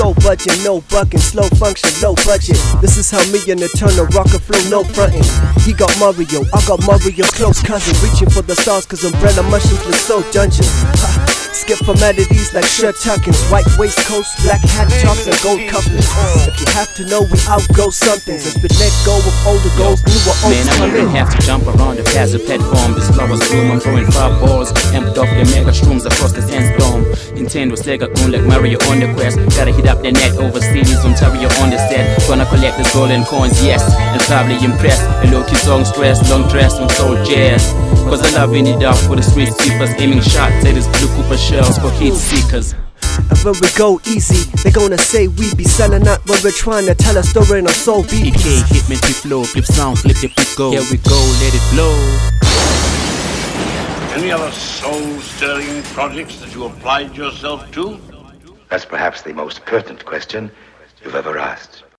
no budging, no bucking, slow function, low budget. This is how me and the Turner rock and flow, no frontin'. He got Mario, I got Mario, close cousin. Reaching for the stars cause umbrella mushrooms look so dungeon. Skip formalities like shirt tuckings, white waistcoats, black hat tops and gold couplings. If you have to know, we outgo something. Since we let go of older goals, newer oats Man, I come don't in. have to jump around the Pazza platform. This flowers bloom, I'm throwing fireballs, amped off the mega shrooms across the sandstorm. Intent was Sega goon like Mario on the quest. Gotta hit up the net overseas, Ontario on the set. Gonna collect these golden coins, yes, and probably impress. A low-key song stress, long dress and soul jazz. Cause I love it up for the street sweepers, aiming shots at his blue Cooper shells for heat seekers. And when we go easy, they gonna say we be selling out when we're trying to tell a story in a soul beat. PK, hit me, flow, flip sound, flip the flip go. Here we go, let it blow. Any other soul-stirring projects that you applied yourself to? That's perhaps the most pertinent question you've ever asked.